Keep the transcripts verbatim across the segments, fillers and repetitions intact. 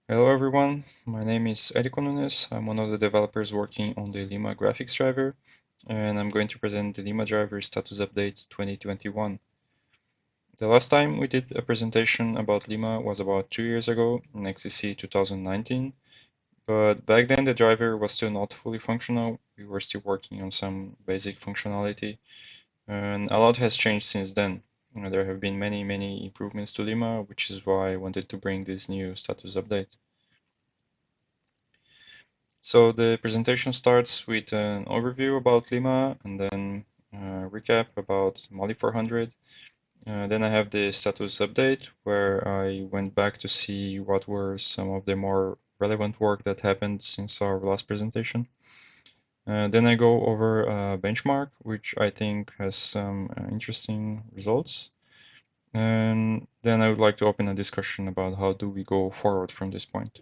Hello everyone, my name is Erico Nunes. I'm one of the developers working on the Lima graphics driver, and I'm going to present the Lima driver status update twenty twenty-one. The last time we did a presentation about Lima was about two years ago in X D C two thousand nineteen, but back then the driver was still not fully functional. We were still working on some basic functionality, and a lot has changed since then. There have been many, many improvements to Lima, which is why I wanted to bring this new status update. So the presentation starts with an overview about Lima and then a recap about Mali four hundred. Uh, then I have the status update where I went back to see what were some of the more relevant work that happened since our last presentation. Uh, then I go over a benchmark, which I think has some uh, interesting results. And then I would like to open a discussion about how do we go forward from this point.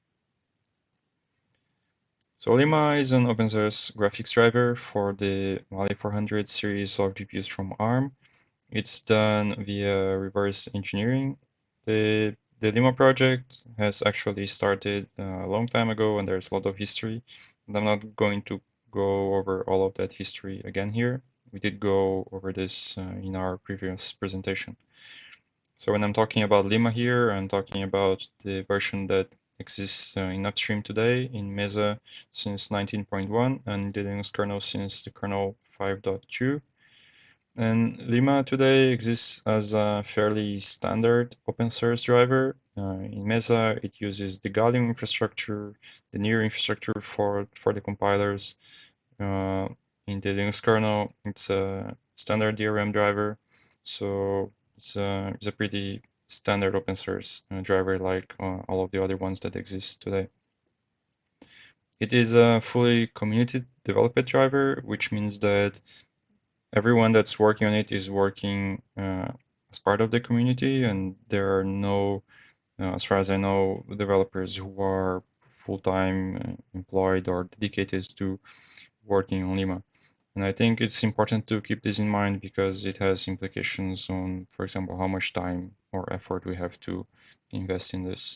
So Lima is an open source graphics driver for the Mali four hundred series of G P Us from ARM. It's done via reverse engineering. The, the Lima project has actually started a long time ago and there's a lot of history. And I'm not going to go over all of that history again here. We did go over this uh, in our previous presentation. So when I'm talking about Lima here, I'm talking about the version that exists uh, in upstream today in Mesa since nineteen point one and the Linux kernel since the kernel five point two. And Lima today exists as a fairly standard open source driver. Uh, in Mesa, it uses the Gallium infrastructure, the Near infrastructure for, for the compilers. Uh, in the Linux kernel, it's a standard D R M driver. So it's a, it's a pretty standard open source uh, driver like uh, all of the other ones that exist today. It is a fully community developed driver, which means that everyone that's working on it is working uh, as part of the community, and there are no, uh, as far as I know, developers who are full-time uh, employed or dedicated to working on Lima. And I think it's important to keep this in mind because it has implications on, for example, how much time or effort we have to invest in this.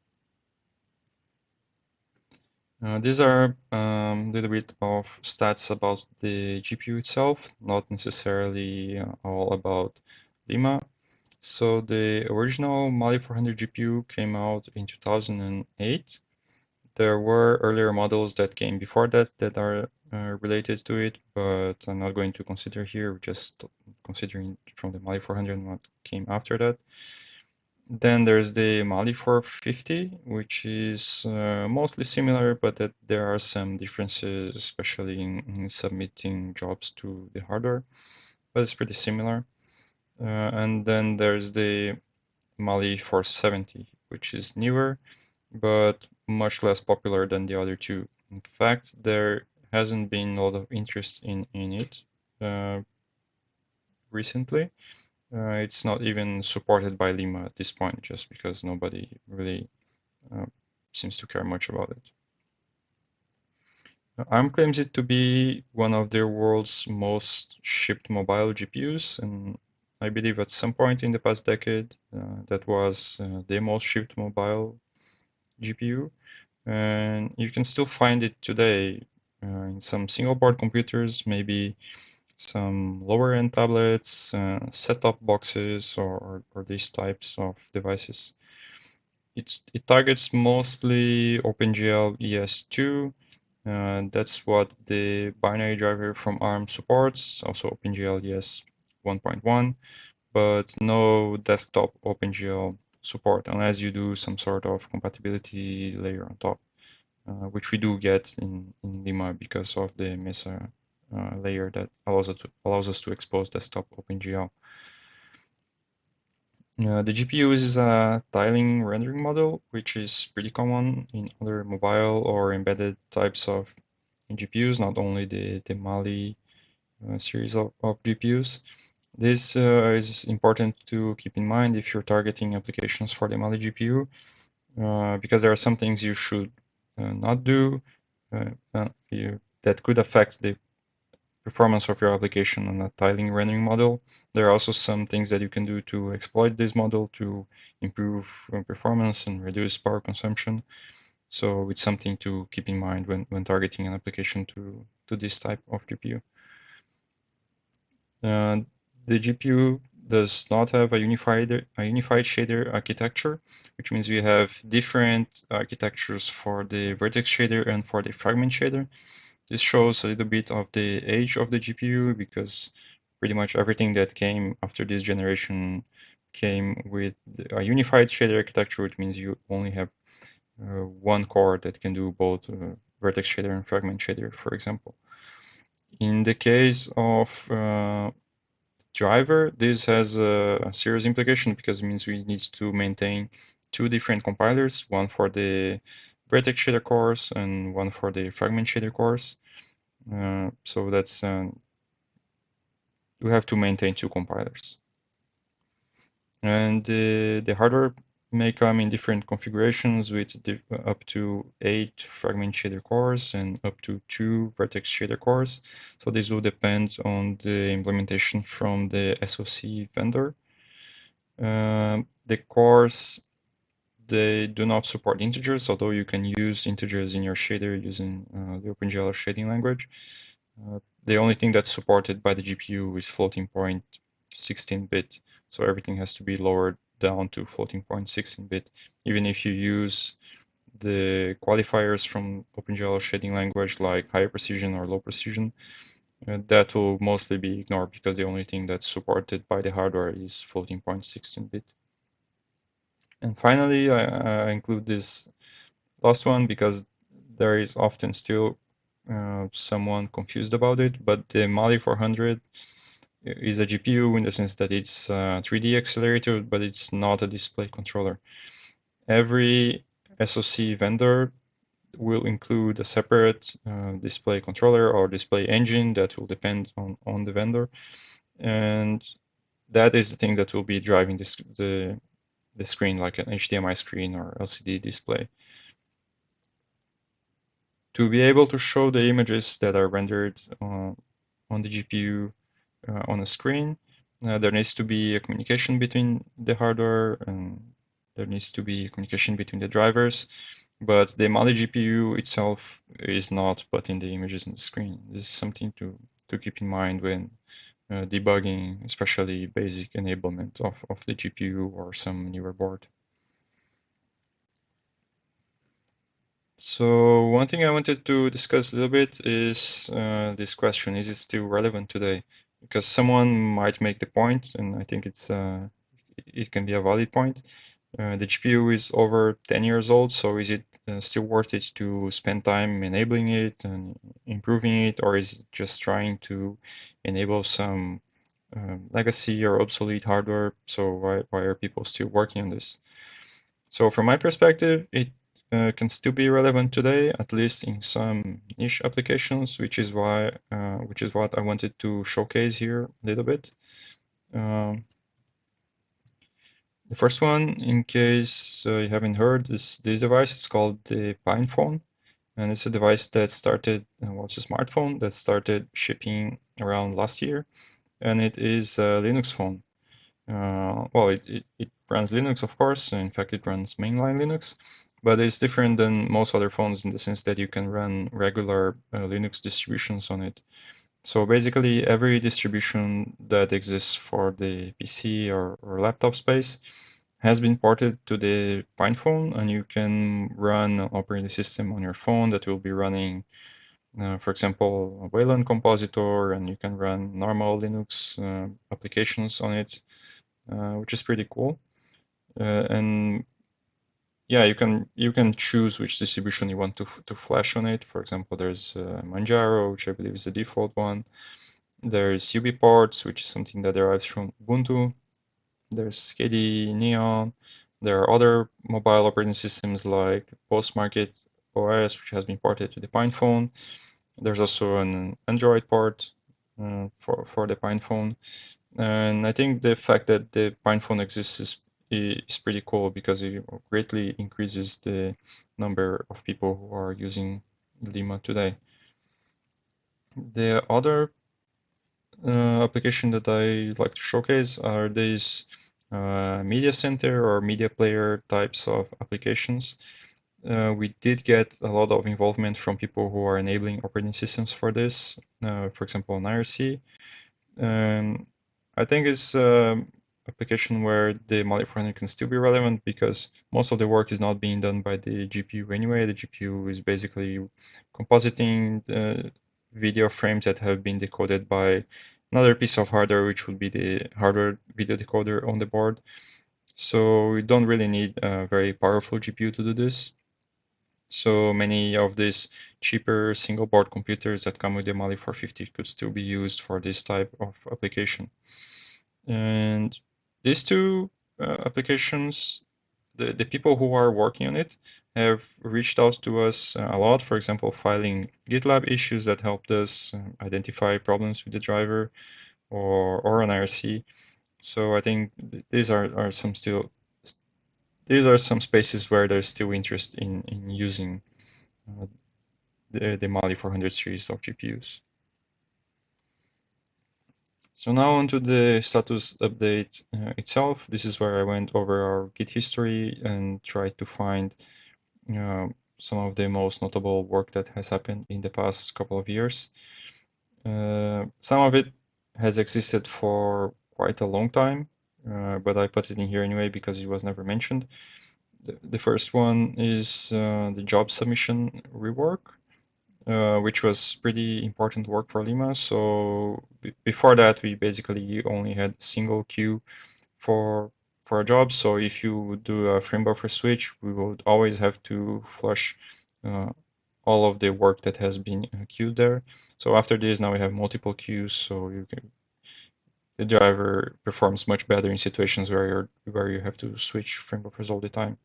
Uh, these are a um, little bit of stats about the G P U itself, not necessarily uh, all about Lima. So the original Mali four hundred G P U came out in two thousand eight. There were earlier models that came before that that are uh, related to it, but I'm not going to consider here, just considering from the Mali four hundred and what came after that. Then there's the Mali four fifty, which is uh, mostly similar, but that there are some differences, especially in, in submitting jobs to the hardware, but it's pretty similar. Uh, and then there's the Mali four seventy, which is newer, but much less popular than the other two. In fact, there hasn't been a lot of interest in, in it uh, recently. Uh, it's not even supported by Lima at this point, just because nobody really uh, seems to care much about it. ARM claims it to be one of their world's most shipped mobile G P Us, and I believe at some point in the past decade, uh, that was uh, the most shipped mobile G P U. And you can still find it today uh, in some single board computers, maybe some lower end tablets, uh, set-top boxes, or, or, or these types of devices. It's, it targets mostly OpenGL E S two. Uh, that's what the binary driver from ARM supports, also OpenGL E S one point one, but no desktop OpenGL support unless you do some sort of compatibility layer on top. Uh, which we do get in, in Lima because of the Mesa uh, layer that allows us, to, allows us to expose desktop OpenGL. Uh, the G P U is a tiling rendering model, which is pretty common in other mobile or embedded types of G P Us, not only the, the Mali uh, series of, of G P Us. This uh, is important to keep in mind if you're targeting applications for the Mali G P U, uh, because there are some things you should uh, not do uh, uh, you, that could affect the performance of your application on a tiling rendering model. There are also some things that you can do to exploit this model to improve performance and reduce power consumption. So it's something to keep in mind when, when targeting an application to, to this type of G P U. Uh, the G P U does not have a unified a unified shader architecture, which means we have different architectures for the vertex shader and for the fragment shader. This shows a little bit of the age of the G P U because pretty much everything that came after this generation came with a unified shader architecture, which means you only have uh, one core that can do both uh, vertex shader and fragment shader, for example. In the case of uh, driver, this has a, a serious implication because it means we need to maintain two different compilers, one for the vertex shader cores and one for the fragment shader cores. Uh, so that's uh, we have to maintain two compilers. And uh, the hardware may come in different configurations with up to eight fragment shader cores and up to two vertex shader cores. So this will depend on the implementation from the S O C vendor. Uh, the cores, they do not support integers, although you can use integers in your shader using uh, the OpenGL shading language. Uh, the only thing that's supported by the G P U is floating point sixteen bit. So everything has to be lowered down to floating point sixteen bit. Even if you use the qualifiers from OpenGL shading language like high precision or low precision, uh, that will mostly be ignored because the only thing that's supported by the hardware is floating point sixteen bit. And finally, I, I include this last one because there is often still uh, someone confused about it, but the Mali four hundred is a G P U in the sense that it's a three D accelerator, but it's not a display controller. Every S O C vendor will include a separate uh, display controller or display engine that will depend on, on the vendor. And that is the thing that will be driving this, the, the screen, like an H D M I screen or L C D display. To be able to show the images that are rendered uh, on the G P U uh, on a screen, uh, there needs to be a communication between the hardware and there needs to be communication between the drivers. But the Mali G P U itself is not putting the images on the screen. This is something to, to keep in mind when uh, debugging, especially basic enablement of, of the G P U or some newer board. So one thing I wanted to discuss a little bit is uh, this question: is it still relevant today? Because someone might make the point, and I think it's uh, it can be a valid point. Uh, the G P U is over ten years old, so is it uh, still worth it to spend time enabling it and improving it, or is it just trying to enable some uh, legacy or obsolete hardware? So why why are people still working on this? So from my perspective, it uh, can still be relevant today, at least in some niche applications, which is why, uh, which is what I wanted to showcase here a little bit. Um, the first one, in case uh, you haven't heard, is this device. It's called the PinePhone, and it's a device that started, uh, well, it's a smartphone that started shipping around last year, and it is a Linux phone. Uh, well, it, it, it runs Linux, of course. In fact, it runs mainline Linux, but it's different than most other phones in the sense that you can run regular uh, Linux distributions on it. So basically, every distribution that exists for the P C or, or laptop space has been ported to the PinePhone, and you can run an operating system on your phone that will be running, uh, for example, a Wayland compositor, and you can run normal Linux uh, applications on it. Uh, which is pretty cool. Uh, and yeah, you can you can choose which distribution you want to to flash on it. For example, there's uh, Manjaro, which I believe is the default one. There's UBports, which is something that derives from Ubuntu. There's K D E Neon. There are other mobile operating systems like Postmarket O S, which has been ported to the PinePhone. There's also an Android port uh, for for the PinePhone. And I think the fact that the PinePhone exists is, is pretty cool because it greatly increases the number of people who are using Lima today. The other uh, application that I like to showcase are these uh, media center or media player types of applications. Uh, we did get a lot of involvement from people who are enabling operating systems for this, uh, for example, on I R C. Um, I think it's an application where the Mali four hundred can still be relevant because most of the work is not being done by the G P U anyway. The G P U is basically compositing the video frames that have been decoded by another piece of hardware, which would be the hardware video decoder on the board. So we don't really need a very powerful G P U to do this. So many of these cheaper single board computers that come with the Mali four fifty could still be used for this type of application. And these two uh, applications, the, the people who are working on it have reached out to us a lot, for example, filing GitLab issues that helped us uh, identify problems with the driver or, or on I R C. So I think these are, are some still, these are some spaces where there's still interest in, in using uh, the, the Mali four hundred series of G P Us. So now onto the status update uh, itself. This is where I went over our Git history and tried to find uh, some of the most notable work that has happened in the past couple of years. Uh, some of it has existed for quite a long time, uh, but I put it in here anyway because it was never mentioned. The, the first one is uh, the job submission rework. Uh, which was pretty important work for Lima. So before that, we basically only had single queue for for a job. So if you do a frame buffer switch, we would always have to flush uh, all of the work that has been queued there. So after this, now we have multiple queues, so you can, the driver performs much better in situations where you're where you have to switch frame buffers all the time.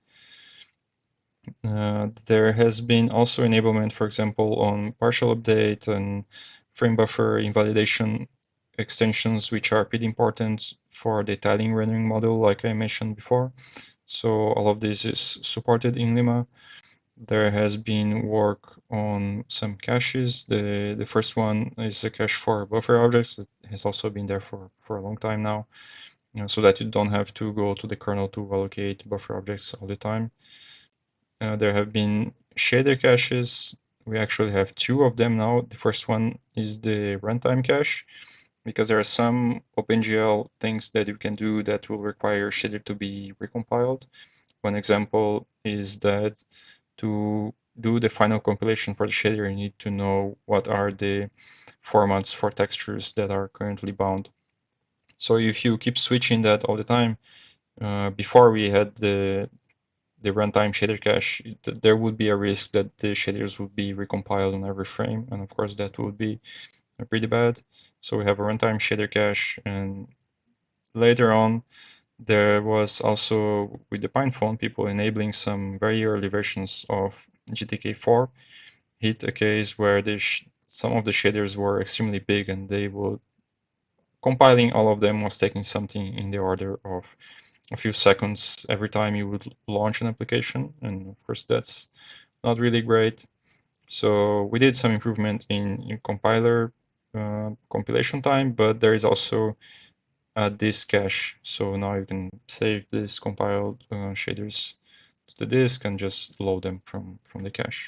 Uh, there has been also enablement, for example, on partial update and frame buffer invalidation extensions, which are pretty important for the tiling rendering model, like I mentioned before. So all of this is supported in Lima. There has been work on some caches. The, the first one is a cache for buffer objects that has also been there for, for a long time now, you know, so that you don't have to go to the kernel to allocate buffer objects all the time. Uh, there have been shader caches. We actually have two of them now. The first one is the runtime cache, because there are some OpenGL things that you can do that will require shader to be recompiled. One example is that to do the final compilation for the shader, you need to know what are the formats for textures that are currently bound. So if you keep switching that all the time, uh, before we had the the runtime shader cache, there would be a risk that the shaders would be recompiled on every frame, and of course that would be pretty bad. So we have a runtime shader cache, and later on there was also, with the PinePhone, people enabling some very early versions of G T K four hit a case where the some of the shaders were extremely big, and they would compiling all of them was taking something in the order of a few seconds every time you would launch an application, and of course that's not really great. So we did some improvement in, in compiler uh, compilation time, but there is also a disk cache. So now you can save these compiled uh, shaders to the disk and just load them from, from the cache.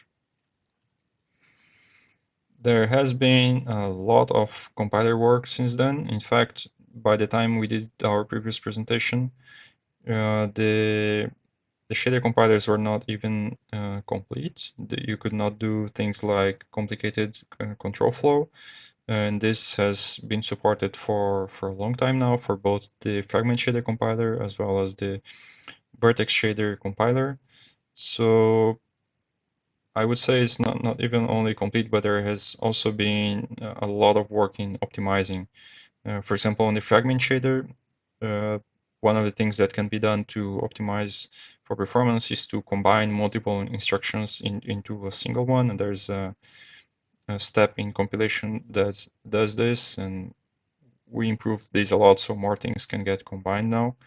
There has been a lot of compiler work since then. In fact, by the time we did our previous presentation, uh, the the shader compilers were not even uh, complete. You could not do things like complicated uh, control flow, and this has been supported for for a long time now for both the fragment shader compiler as well as the vertex shader compiler. So I would say it's not, not even only complete, but there has also been a lot of work in optimizing. Uh, for example, on the fragment shader, uh, one of the things that can be done to optimize for performance is to combine multiple instructions in, into a single one. And there's a, a step in compilation that does this, and we improved this a lot, so more things can get combined now.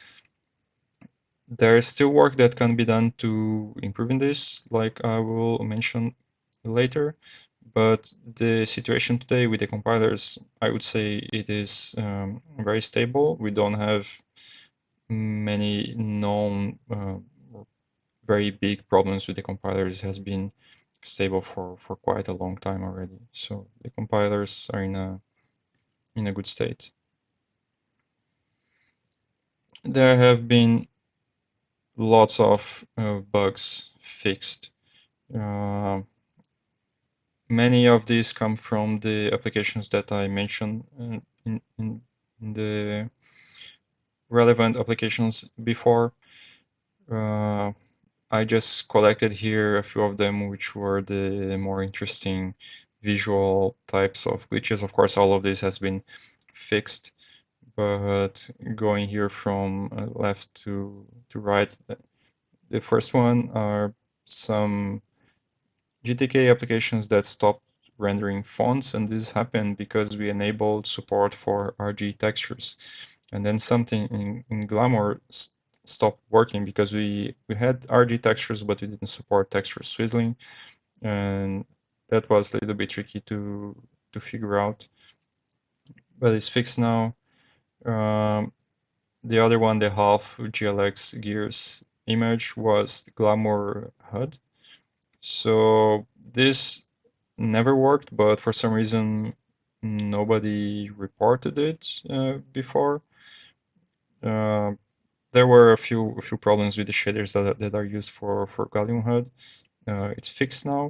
There is still work that can be done to improving this, like I will mention later. But the situation today with the compilers, I would say it is um, very stable. We don't have many known uh, very big problems with the compilers. It has been stable for, for quite a long time already. So the compilers are in a in a good state. There have been lots of uh, bugs fixed. Uh, many of these come from the applications that I mentioned uh, in, in, in the relevant applications before. Uh, I just collected here a few of them, which were the more interesting visual types of glitches. Of course, all of this has been fixed, but going here from uh, left to, to right, the first one are some G T K applications that stopped rendering fonts, and this happened because we enabled support for R G textures. And then something in, in Glamour stopped working because we, we had R G textures, but we didn't support texture swizzling. And that was a little bit tricky to, to figure out. But it's fixed now. Um, the other one, the half G L X gears image, was Glamour H U D. So this never worked, but for some reason nobody reported it uh, before. Uh, there were a few a few problems with the shaders that, that are used for for Gallium H U D. Uh, it's fixed now.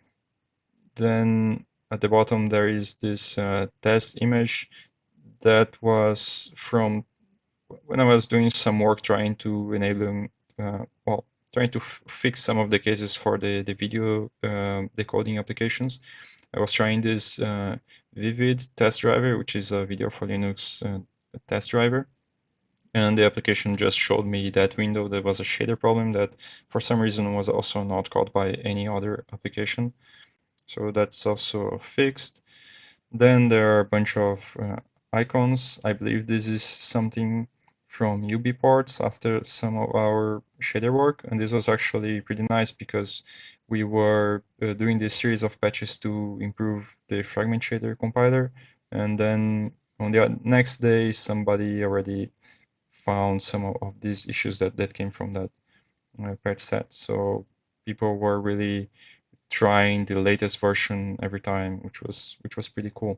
Then at the bottom there is this uh, test image that was from when I was doing some work trying to enable, uh, well, trying to fix some of the cases for the the video um, decoding applications. I was trying this uh, Vivid test driver, which is a Video for Linux uh, test driver. And the application just showed me that window. There was a shader problem that for some reason was also not caught by any other application. So that's also fixed. Then there are a bunch of uh, icons. I believe this is something from UBports after some of our shader work. And this was actually pretty nice because we were uh, doing this series of patches to improve the fragment shader compiler. And then on the next day, somebody already found some of, of these issues that, that came from that uh, patch set. So people were really trying the latest version every time, which was which was pretty cool.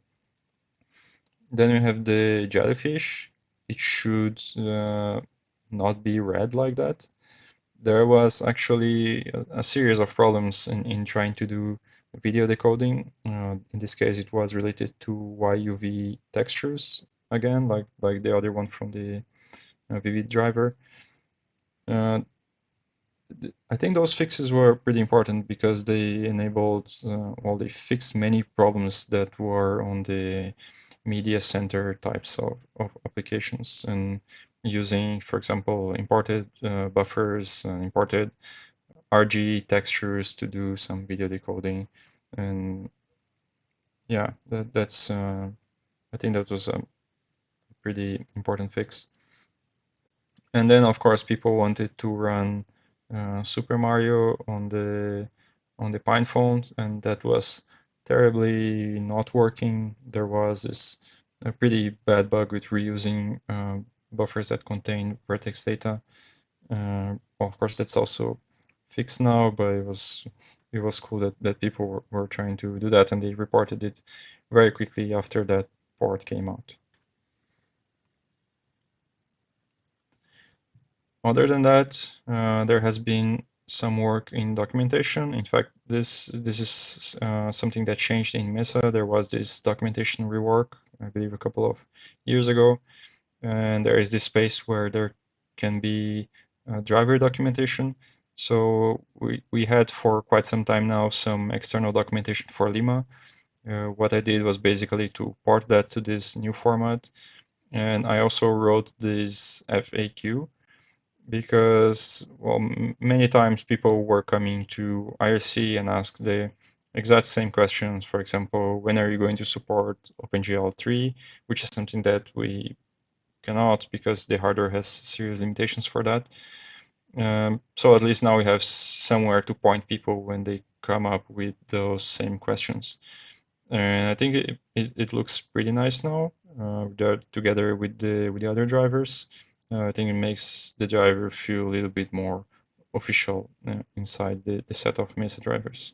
Then we have the jellyfish. It should uh, not be red like that. There was actually a, a series of problems in, in trying to do video decoding. Uh, in this case, it was related to Y U V textures again, like like the other one from the uh, Vivid driver. Uh, I think those fixes were pretty important because they enabled, uh, well, they fixed many problems that were on the media center types of, of applications and using, for example, imported uh, buffers and imported R G textures to do some video decoding. And yeah, that, that's, uh, I think that was a pretty important fix. And then, of course, people wanted to run uh, Super Mario on the on the PinePhone, and that was terribly not working. There was this a pretty bad bug with reusing uh, buffers that contain vertex data. Uh, well, of course, that's also fixed now, but it was it was cool that, that people were, were trying to do that, and they reported it very quickly after that port came out. Other than that, uh, there has been some work in documentation. In fact, this this is uh, something that changed in Mesa. There was this documentation rework, I believe, a couple of years ago, and there is this space where there can be uh, driver documentation. So we we had for quite some time now some external documentation for Lima. Uh, what I did was basically to port that to this new format, and I also wrote this F A Q because, well, many times people were coming to I R C and ask the exact same questions. For example, when are you going to support OpenGL three, which is something that we cannot because the hardware has serious limitations for that. Um, so at least now we have somewhere to point people when they come up with those same questions. And I think it, it, it looks pretty nice now, uh, together with the with the other drivers. Uh, I think it makes the driver feel a little bit more official uh, inside the, the set of Mesa drivers.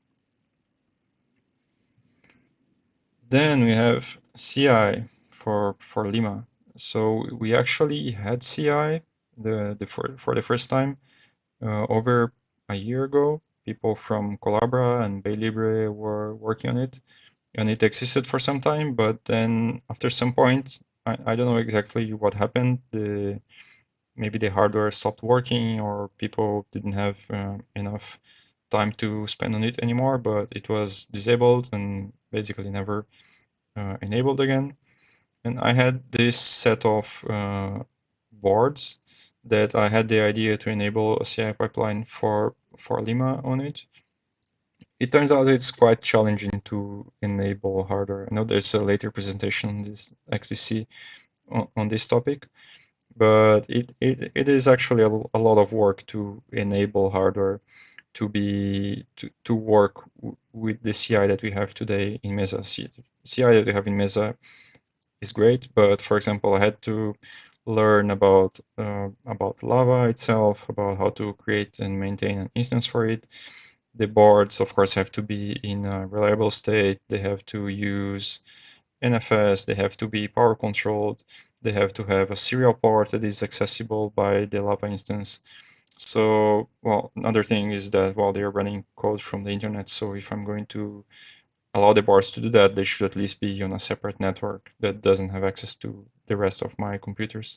Then we have C I for for Lima. So we actually had C I the, the for, for the first time uh, over a year ago. People from Collabra and BayLibre were working on it, and it existed for some time. But then after some point, I, I don't know exactly what happened. The maybe the hardware stopped working, or people didn't have uh, enough time to spend on it anymore. But it was disabled and basically never uh, enabled again. And I had this set of uh, boards that I had the idea to enable a C I pipeline for for Lima on it. It turns out it's quite challenging to enable hardware. I know there's a later presentation on this X D C on, on this topic, but it, it, it is actually a, a lot of work to enable hardware to be to, to work with the C I that we have today in Mesa. C I that we have in Mesa is great, but for example, I had to learn about uh, about Lava itself, about how to create and maintain an instance for it. The boards, of course, have to be in a reliable state. They have to use N F S. They have to be power controlled. They have to have a serial port that is accessible by the Lava instance. So, well, another thing is that while they are running code from the internet, so if I'm going to allow the boards to do that, they should at least be on a separate network that doesn't have access to the rest of my computers.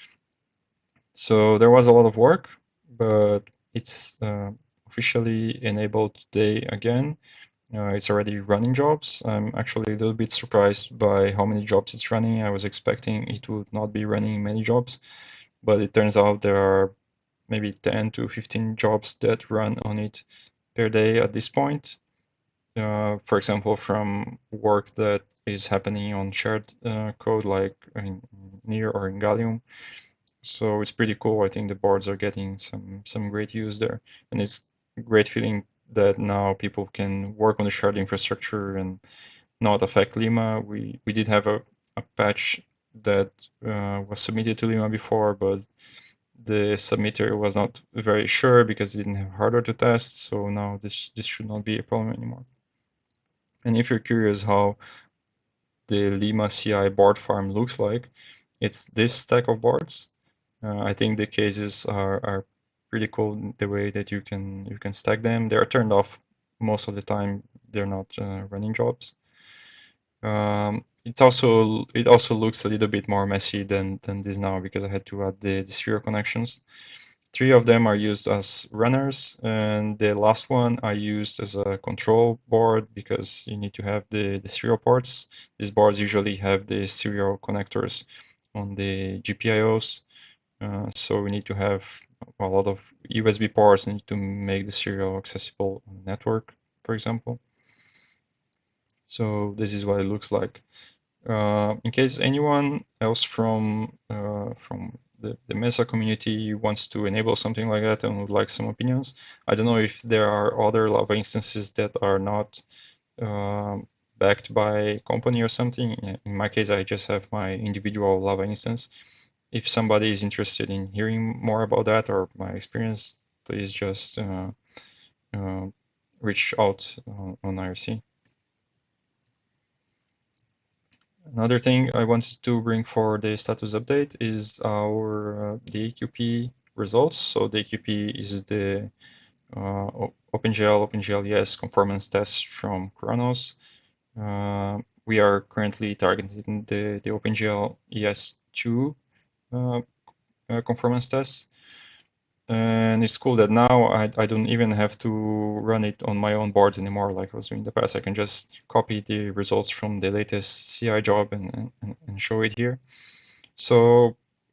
So there was a lot of work, but it's uh, officially enabled today again. Uh, it's already running jobs. I'm actually a little bit surprised by how many jobs it's running. I was expecting it would not be running many jobs, but it turns out there are maybe ten to fifteen jobs that run on it per day at this point. Uh, for example, from work that is happening on shared uh, code like in Near or in Gallium. So it's pretty cool. I think the boards are getting some some great use there, and it's a great feeling that now people can work on the shared infrastructure and not affect Lima. We we did have a, a patch that uh, was submitted to Lima before, but the submitter was not very sure because it didn't have hardware to test. So now this this should not be a problem anymore. And if you're curious how the Lima C I board farm looks like, it's this stack of boards. Uh, I think the cases are, are pretty cool the way that you can you can stack them. They are turned off most of the time. They're not uh, running jobs. Um, it's also it also looks a little bit more messy than than this now because I had to add the, the serial connections. Three of them are used as runners, and the last one I used as a control board because you need to have the, the serial ports. These boards usually have the serial connectors on the G P I Os, uh, so we need to have a lot of U S B ports and to make the serial accessible on the network, for example. So this is what it looks like. Uh, in case anyone else from uh, from the, the Mesa community wants to enable something like that and would like some opinions, I don't know if there are other Lava instances that are not um, backed by a company or something. In my case, I just have my individual Lava instance. If somebody is interested in hearing more about that or my experience, please just uh, uh, reach out on, on I R C. Another thing I wanted to bring for the status update is our uh, the A Q P results. So the A Q P is the uh, OpenGL, OpenGL ES conformance test from Khronos. Uh, we are currently targeting the, the OpenGL E S two uh, uh, conformance tests. And it's cool that now I, I don't even have to run it on my own boards anymore like I was doing in the past. I can just copy the results from the latest C I job and, and, and show it here. So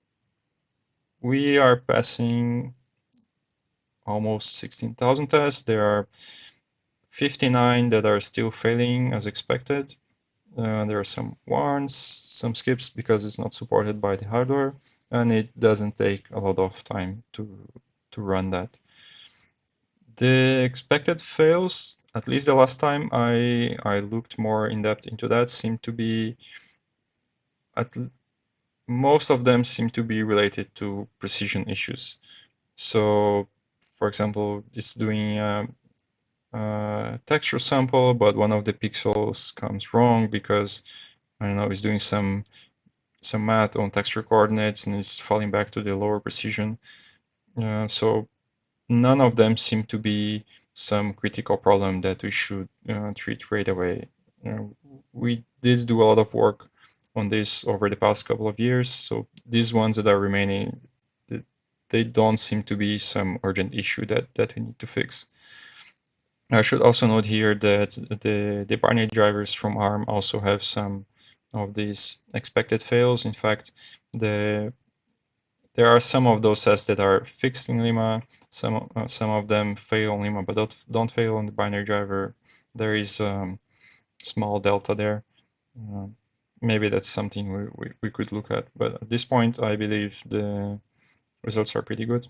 we are passing almost sixteen thousand tests. There are fifty-nine that are still failing as expected. Uh, there are some warns, some skips because it's not supported by the hardware, and it doesn't take a lot of time to to run that. The expected fails, at least the last time I I looked more in depth into that, seem to be at most of them seem to be related to precision issues. So, for example, it's doing a, a texture sample, but one of the pixels comes wrong because I don't know, it's doing some some math on texture coordinates and is falling back to the lower precision. Uh, so none of them seem to be some critical problem that we should uh, treat right away. Uh, we did do a lot of work on this over the past couple of years, so these ones that are remaining, they don't seem to be some urgent issue that, that we need to fix. I should also note here that the, the binary drivers from ARM also have some of these expected fails. In fact, the there are some of those sets that are fixed in Lima. Some uh, some of them fail in Lima, but don't don't fail on the binary driver. There is um, small delta there. Uh, maybe that's something we, we, we could look at. But at this point, I believe the results are pretty good.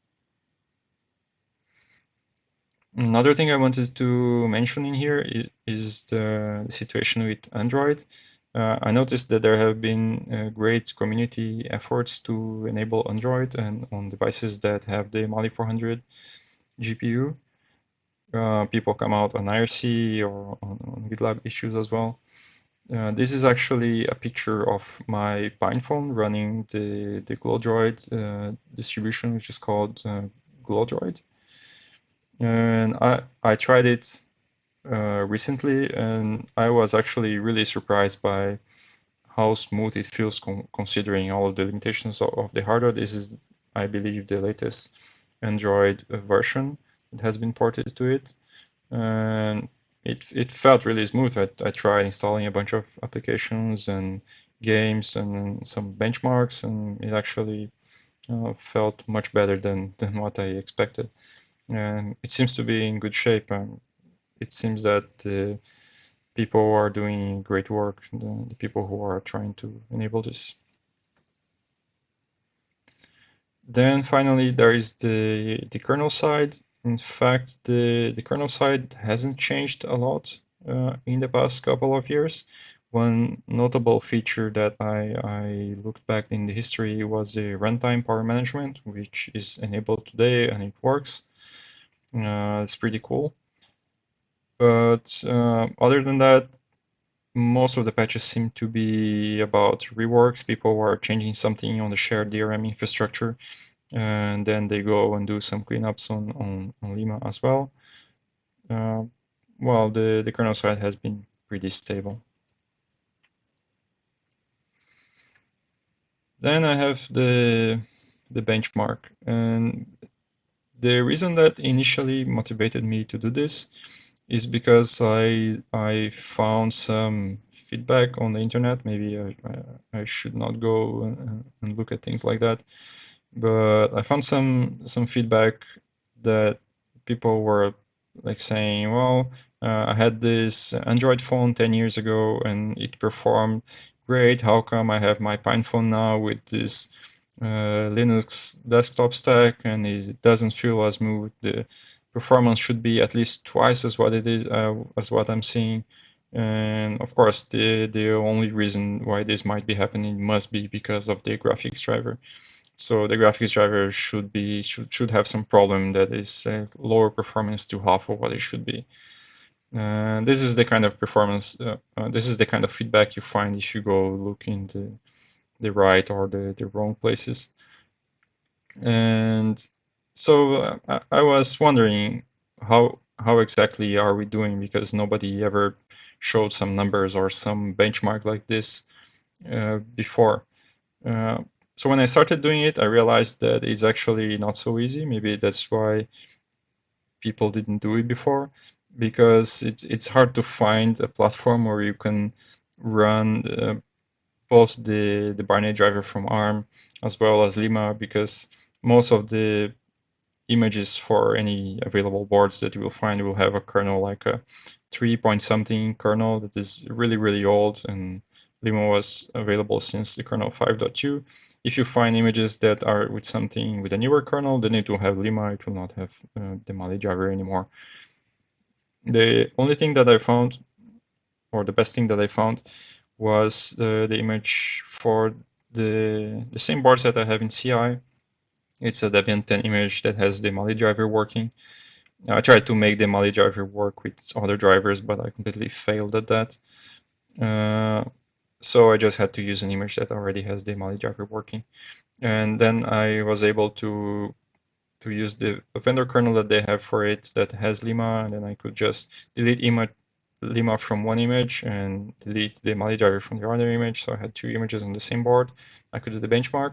Another thing I wanted to mention in here is, is the situation with Android. Uh, I noticed that there have been uh, great community efforts to enable Android and on devices that have the Mali four hundred G P U. Uh, people come out on I R C or on, on GitLab issues as well. Uh, this is actually a picture of my PinePhone running the, the GlowDroid uh, distribution, which is called uh, GlowDroid. And I, I tried it uh, recently, and I was actually really surprised by how smooth it feels con considering all of the limitations of, of the hardware. This is, I believe, the latest Android version that has been ported to it. And it, it felt really smooth. I, I tried installing a bunch of applications and games and some benchmarks, and it actually uh, felt much better than, than what I expected. And it seems to be in good shape. And it seems that the people are doing great work, the, the people who are trying to enable this. Then finally, there is the, the kernel side. In fact, the, the kernel side hasn't changed a lot uh, in the past couple of years. One notable feature that I, I looked back in the history was the runtime power management, which is enabled today and it works. Uh, it's pretty cool. But uh, other than that, most of the patches seem to be about reworks. People are changing something on the shared D R M infrastructure, and then they go and do some cleanups on, on, on Lima as well. Uh, well, the, the kernel side has been pretty stable. Then I have the, the benchmark. And the reason that initially motivated me to do this is because I, I found some feedback on the internet. Maybe I, I, I should not go and, and look at things like that. But I found some some feedback that people were like saying, well, uh, I had this Android phone ten years ago and it performed great. How come I have my PinePhone now with this uh, Linux desktop stack and it doesn't feel as smooth? The performance should be at least twice as what it is uh, as what I'm seeing. And of course, the the only reason why this might be happening must be because of the graphics driver. So the graphics driver should be should should have some problem that is uh, lower performance to half of what it should be. Uh, this is the kind of performance. Uh, uh, this is the kind of feedback you find if you go look in the the right or the the wrong places. And so uh, I, I was wondering how how exactly are we doing, because nobody ever showed some numbers or some benchmark like this uh, before. Uh, so when I started doing it, I realized that it's actually not so easy. Maybe that's why people didn't do it before, because it's it's hard to find a platform where you can run uh, both the the binary driver from ARM as well as Lima, because most of the images for any available boards that you will find will have a kernel like a three point something kernel that is really really old, and Lima was available since the kernel five point two. if you find images that are with something with a newer kernel, then it will have Lima, it will not have uh, the Mali driver anymore. The only thing that I found, or the best thing that I found, was the, the image for the, the same boards that I have in C I. It's a Debian ten image that has the Mali driver working. I tried to make the Mali driver work with other drivers, but I completely failed at that. Uh, so I just had to use an image that already has the Mali driver working. And then I was able to to use the vendor kernel that they have for it that has Lima, and then I could just delete ima Lima from one image and delete the Mali driver from the other image. So I had two images on the same board. I could do the benchmark.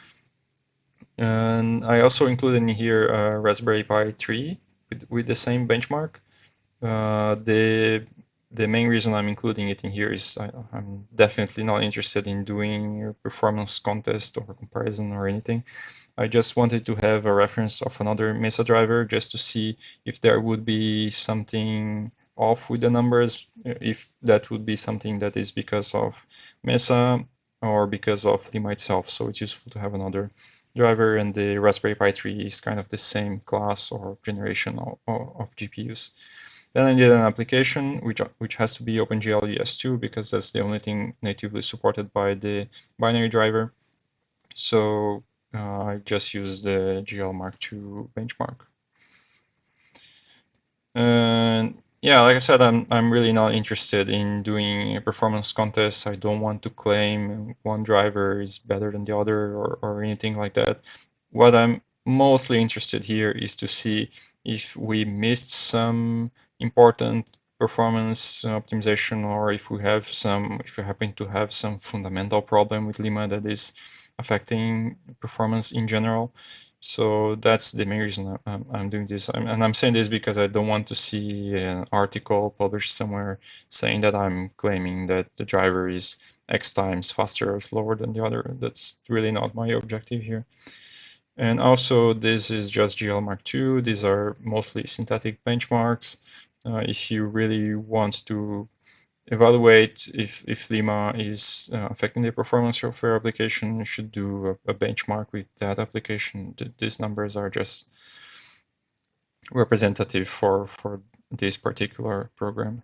And I also included in here a Raspberry Pi three with, with the same benchmark. Uh, the the main reason I'm including it in here is I, I'm definitely not interested in doing a performance contest or comparison or anything. I just wanted to have a reference of another Mesa driver just to see if there would be something off with the numbers, if that would be something that is because of Mesa or because of Lima itself. So it's useful to have another driver, and the Raspberry Pi three is kind of the same class or generation of, of G P Us. Then I did an application which which has to be OpenGL E S two because that's the only thing natively supported by the binary driver. So uh, I just used the G L Mark two benchmark. And yeah, like I said, I'm I'm really not interested in doing a performance contest. I don't want to claim one driver is better than the other or, or anything like that. What I'm mostly interested here is to see if we missed some important performance optimization, or if we have some, if we happen to have some fundamental problem with Lima that is affecting performance in general. So that's the main reason I'm, I'm doing this. I'm, and I'm saying this because I don't want to see an article published somewhere saying that I'm claiming that the driver is X times faster or slower than the other. That's really not my objective here. And also, this is just G L Mark two. These are mostly synthetic benchmarks. Uh, if you really want to evaluate if, if Lima is uh, affecting the performance of your application, you should do a, a benchmark with that application. These numbers are just representative for, for this particular program.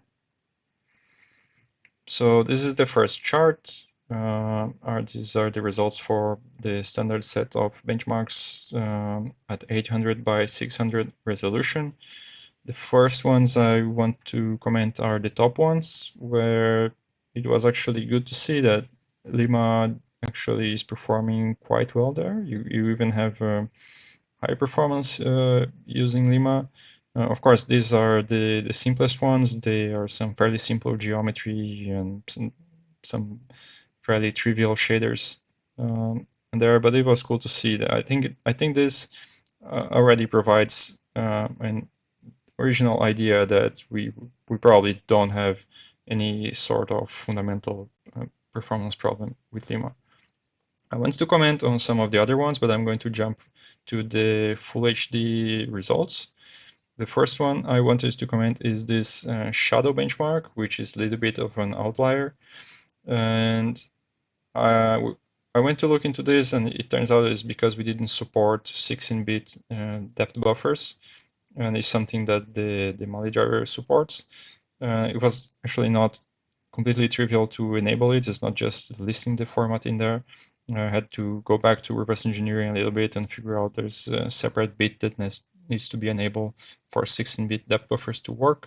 So this is the first chart. Uh, are, these are the results for the standard set of benchmarks um, at eight hundred by six hundred resolution. The first ones I want to comment are the top ones, where it was actually good to see that Lima actually is performing quite well there. You, you even have uh, high performance uh, using Lima. Uh, of course, these are the, the simplest ones. They are some fairly simple geometry and some, some fairly trivial shaders um, there, but it was cool to see that. I think I think this uh, already provides uh, an original idea that we we probably don't have any sort of fundamental uh, performance problem with Lima. I want to comment on some of the other ones, but I'm going to jump to the full H D results. The first one I wanted to comment is this uh, shadow benchmark, which is a little bit of an outlier. And I, I went to look into this, and it turns out it's because we didn't support sixteen bit uh, depth buffers, and it's something that the, the Mali driver supports. Uh, it was actually not completely trivial to enable it. It's not just listing the format in there. I had to go back to reverse engineering a little bit and figure out there's a separate bit that needs to be enabled for sixteen bit depth buffers to work.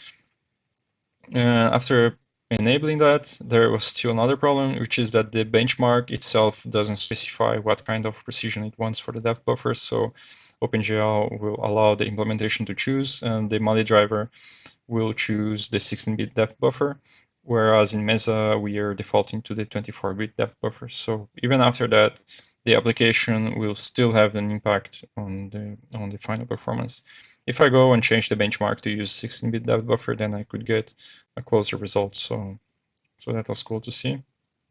Uh, after enabling that, there was still another problem, which is that the benchmark itself doesn't specify what kind of precision it wants for the depth buffers. So OpenGL will allow the implementation to choose, and the Mali driver will choose the sixteen bit depth buffer, whereas in Mesa, we are defaulting to the twenty-four bit depth buffer. So even after that, the application will still have an impact on the on the final performance. If I go and change the benchmark to use sixteen bit depth buffer, then I could get a closer result. So, so that was cool to see.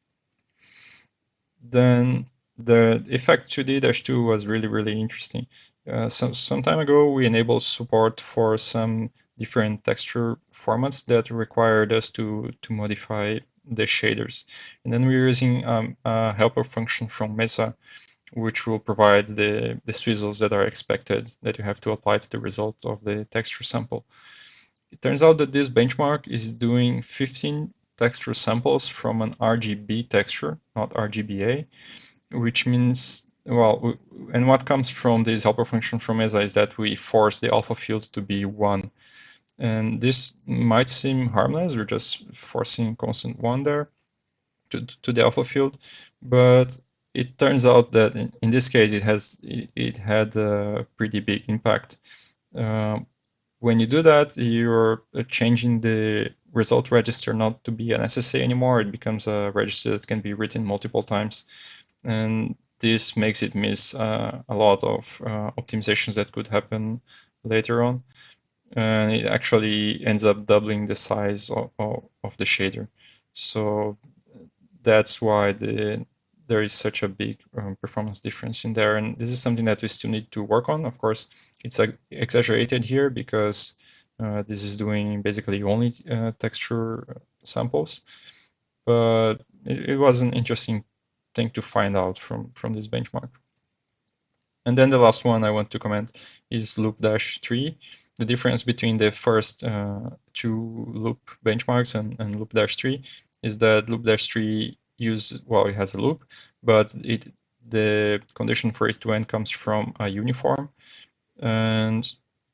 Then the effect two D two was really, really interesting. Uh, so some time ago, we enabled support for some different texture formats that required us to, to modify the shaders. And then we're using um, a helper function from Mesa, which will provide the, the swizzles that are expected that you have to apply to the result of the texture sample. It turns out that this benchmark is doing fifteen texture samples from an R G B texture, not R G B A, which means, well, and what comes from this helper function from Mesa is that we force the alpha field to be one. And this might seem harmless, we're just forcing constant one there to, to the alpha field, but it turns out that in, in this case it has it, it had a pretty big impact. Uh, when you do that, you're changing the result register not to be an S S A anymore. It becomes a register that can be written multiple times, and this makes it miss uh, a lot of uh, optimizations that could happen later on. And it actually ends up doubling the size of, of, of the shader. So that's why the there is such a big um, performance difference in there. And this is something that we still need to work on. Of course, it's like exaggerated here because uh, this is doing basically only uh, texture samples. But it, it was an interesting thing to find out from, from this benchmark. And then the last one I want to comment is loop dash three. The difference between the first uh, two loop benchmarks and, and loop dash three is that loop dash three use, well, it has a loop, but it the condition for it to end comes from a uniform. And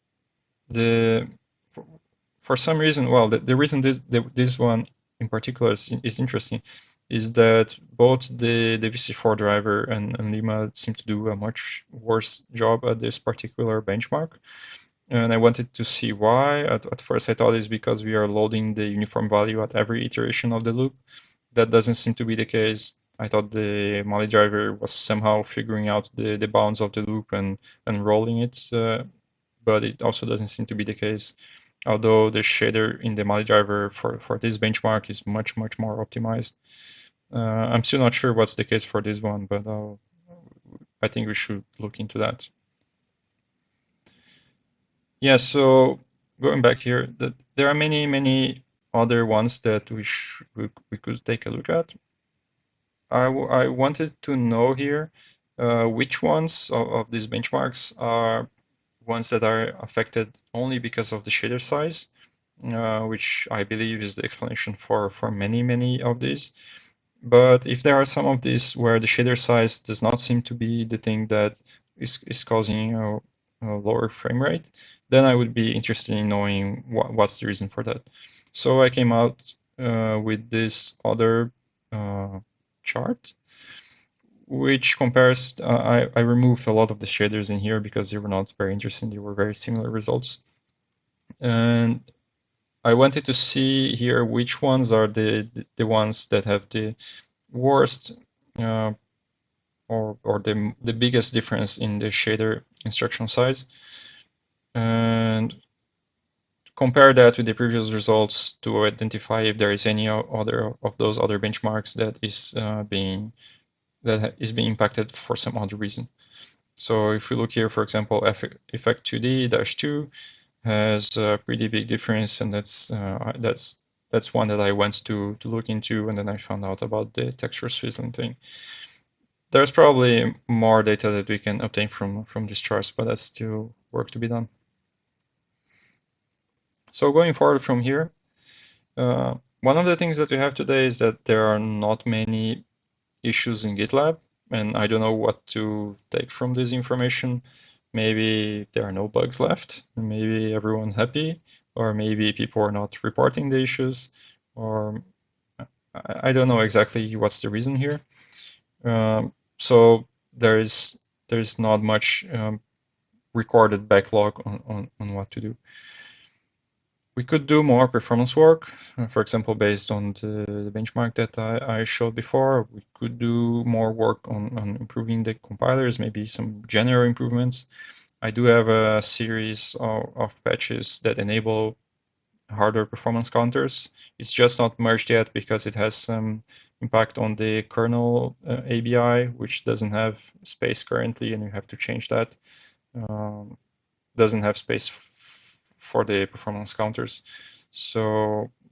the for, for some reason, well, the, the reason this the, this one in particular is, is interesting is that both the, the V C four driver and, and Lima seem to do a much worse job at this particular benchmark. And I wanted to see why. At, at first I thought it's because we are loading the uniform value at every iteration of the loop. That doesn't seem to be the case. I thought the Mali driver was somehow figuring out the, the bounds of the loop and, and rolling it, uh, but it also doesn't seem to be the case. Although the shader in the Mali driver for, for this benchmark is much, much more optimized. Uh, I'm still not sure what's the case for this one, but I'll, I think we should look into that. Yeah, so going back here, the, there are many, many other ones that we, sh we, we could take a look at. I, I wanted to know here uh, which ones of, of these benchmarks are ones that are affected only because of the shader size, uh, which I believe is the explanation for, for many, many of these. But if there are some of these where the shader size does not seem to be the thing that is, is causing a, a lower frame rate, then I would be interested in knowing what, what's the reason for that. So I came out uh, with this other uh, chart, which compares, uh, I, I removed a lot of the shaders in here because they were not very interesting. They were very similar results. And I wanted to see here which ones are the, the ones that have the worst uh, or, or the, the biggest difference in the shader instruction size. And compare that with the previous results to identify if there is any other of those other benchmarks that is uh, being that is being impacted for some other reason. So if we look here, for example, effect two D dash two has a pretty big difference, and that's uh, that's that's one that I went to to look into, and then I found out about the texture swizzling thing. There's probably more data that we can obtain from from these charts, but that's still work to be done. So going forward from here, uh, one of the things that we have today is that there are not many issues in GitLab, and I don't know what to take from this information. Maybe there are no bugs left, maybe everyone's happy, or maybe people are not reporting the issues, or I don't know exactly what's the reason here. Um, so there is there's not much um, recorded backlog on, on, on what to do. We could do more performance work, uh, for example, based on the, the benchmark that I, I showed before. We could do more work on, on improving the compilers, maybe some general improvements. I do have a series of, of patches that enable hardware performance counters. It's just not merged yet because it has some impact on the kernel uh, A B I, which doesn't have space currently, and you have to change that. Um, doesn't have space for the performance counters. So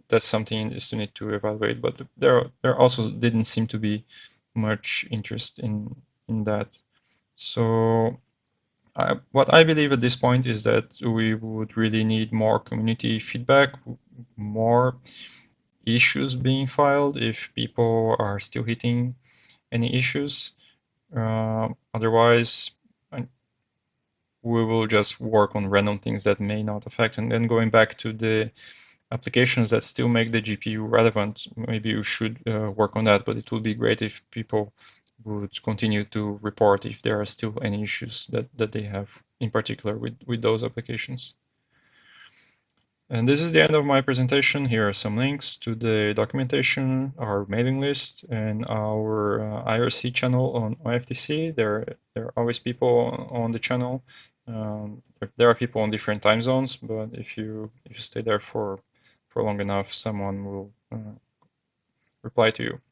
that's something you still need to evaluate. But there there also didn't seem to be much interest in in that. So I, what I believe at this point is that we would really need more community feedback, more issues being filed if people are still hitting any issues. Uh, otherwise, we will just work on random things that may not affect. And then going back to the applications that still make the G P U relevant, maybe you should uh, work on that, but it would be great if people would continue to report if there are still any issues that, that they have in particular with, with those applications. And this is the end of my presentation. Here are some links to the documentation, our mailing list, and our uh, I R C channel on O F T C. There, there are always people on the channel. Um, there, there are people on different time zones, but if you if you stay there for for long enough, someone will uh, reply to you.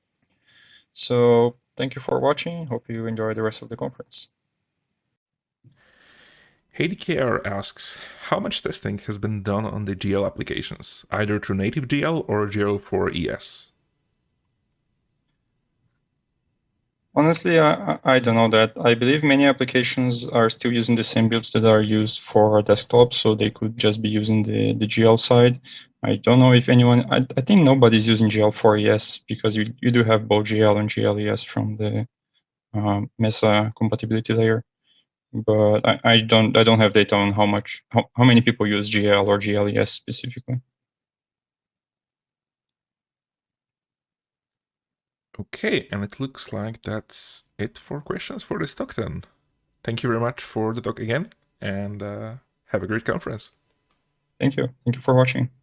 So thank you for watching. Hope you enjoy the rest of the conference. HeyDKR asks, how much testing has been done on the G L applications, either through native G L or G L four E S? Honestly, I, I don't know that. I believe many applications are still using the same builds that are used for desktop, so they could just be using the, the G L side. I don't know if anyone, I, I think nobody's using G L four E S because you, you do have both G L and G L E S from the um, Mesa compatibility layer. But I, I don't I don't have data on how much how, how many people use G L or G L E S specifically. Okay, and it looks like that's it for questions for this talk then. Thank you very much for the talk again, and uh, have a great conference. Thank you. Thank you for watching.